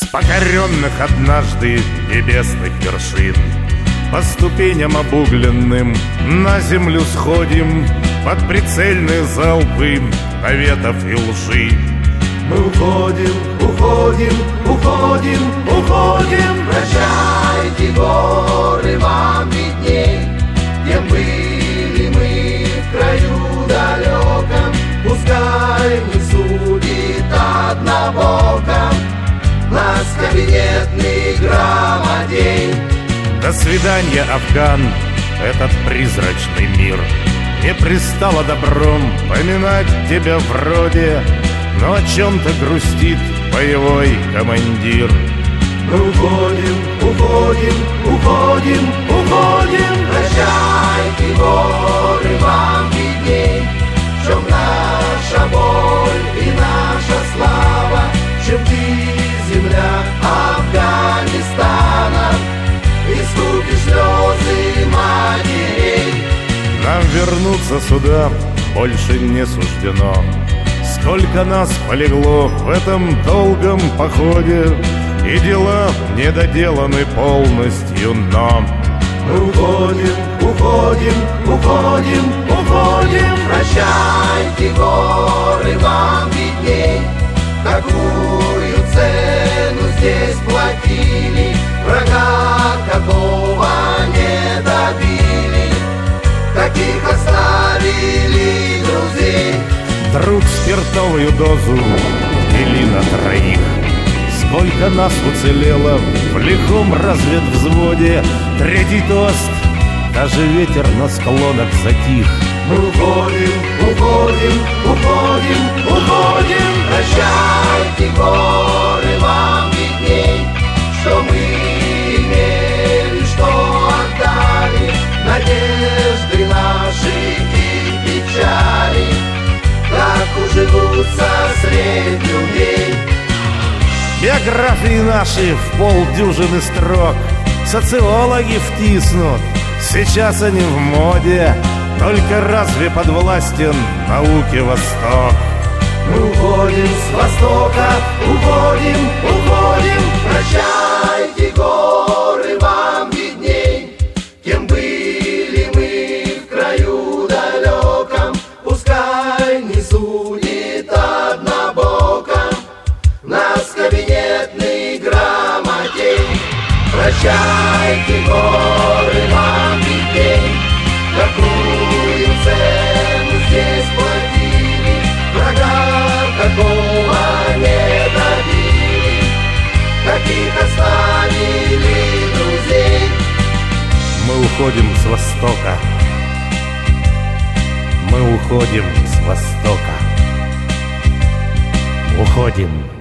покоренных однажды небесных вершин. По ступеням обугленным на землю сходим под прицельные залпы наветов и лжи. Мы уходим, уходим, уходим, уходим. Прощайте, горы, вам видней, где были мы в краю далеком. Пускай не судит однобоко нас кабинетный грамотей. До свидания, Афган, этот призрачный мир. Не пристало добром поминать тебя вроде, но о чем-то грустит боевой командир. Мы уходим, уходим, уходим, уходим. Прощайте, горы, вам видней, в чем наша боль и наша слава, чем ты, земля Афганистана, и стуки слезы матерей. Нам вернуться сюда больше не суждено. Сколько нас полегло в этом долгом походе, и дела не доделаны полностью, но мы уходим, уходим, уходим, уходим. Прощайте, горы, вам видней, какую цену здесь платили, врага какого не добили, каких оставили друзей. Друг спиртовую дозу или на троих. Сколько нас уцелело в лихом разведвзводе. Третий тост, даже ветер на склонах затих. Мы уходим, уходим, уходим, уходим. Прощайте, горы, вам видней, что мы имели, что отдали, надежды наши и печали, как уживутся средь людей. Биографии наши в полдюжины строк социологи втиснут. Сейчас они в моде, только разве подвластен науке Восток? Мы уходим с востока, уходим, уходим. Прощайте, горы, вам видней, кем были мы в краю далеком. Пускай не судит однобоко нас кабинетный грамотей. Прощайте, горы, вам видней, какую цену здесь платили, врага какого не добили, каких оставили друзей. Мы уходим с востока. Мы уходим с востока. Уходим.